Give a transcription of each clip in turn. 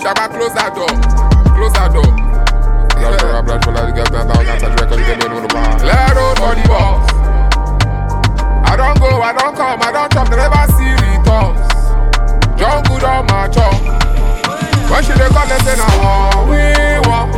Shabba, close that door. Close that door. Let road for the boss. I don't go, I don't come, I don't chop, they never see returns. John good on my chop. When she dey call, they say now we want.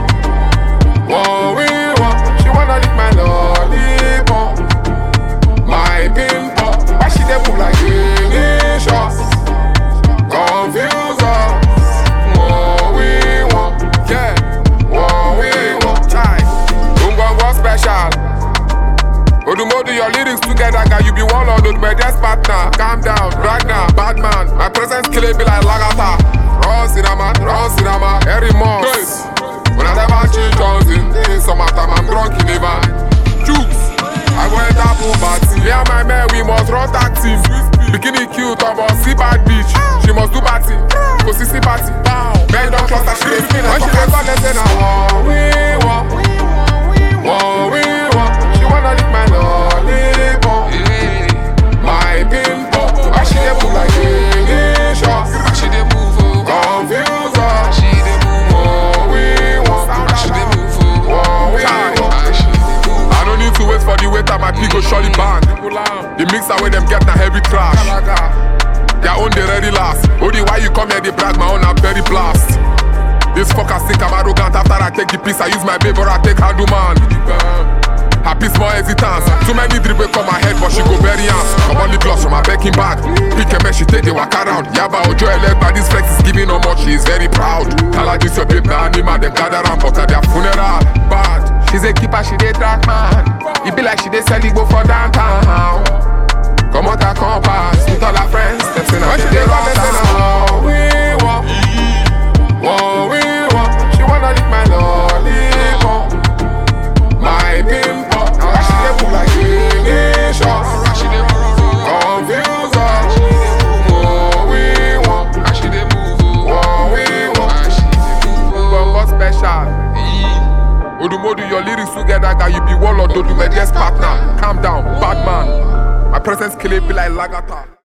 She wanna lick my lollipop, my pimple. Why she dey move like delicious? Confuse us. What we want, yeah. What we want, try. Go special. Odumodu, your lyrics together, guy. You be one of those my best partner. Calm down, Ragnar, bad man. My presence kill it be like Lagata. Raw cinema, every month. When I never change something, in summertime I'm drunk in the van. Jukes, I go enter pool party. Me and my man, we must run tag team. Bikini cute, about see bad bitch. She must do party, go see party. Men don't trust her, she dey spin. When she dey call, they say now what we want. She wanna lick my lollipop, my pimple. Why she dey move like delicious? Why she dey move? Confuse her. She dey move. What we want. She dey move. What we want. I don't need to wait for the waiter, my pig go surely bang. The mixer where them get na heavy crash. Their own they ready last. Only why you come here they brag, my own a very blast. This fucker think I'm arrogant. After I take the piece, I use my babe or I take handle man. Happy small hesitance. Too many dribble come my head, but she go bury hands. Come on the gloss from my backing bag. Pick a mess, she take the walk around. Yaba Ojo elect by this flex is giving how much she is very proud. Tell her this your babe, now anima them gather around but at their funeral. Bad. She's a keeper, she dey track man. It be like she dey sell it go for downtown. Come out her compass with all her friends. Them say now she dey run and say now we want. What we want. She wanna lick my lollipop, my pimple. Why she dey move like delicious? Why she dey move? Confuse her. What we want. Why she dey move? What we want. Why she dey move? Bongo special. Odumodu, your lyrics together, guy. You be warlord, don't do my best partner. Calm down, bad man. My presence kill it be like Lagata.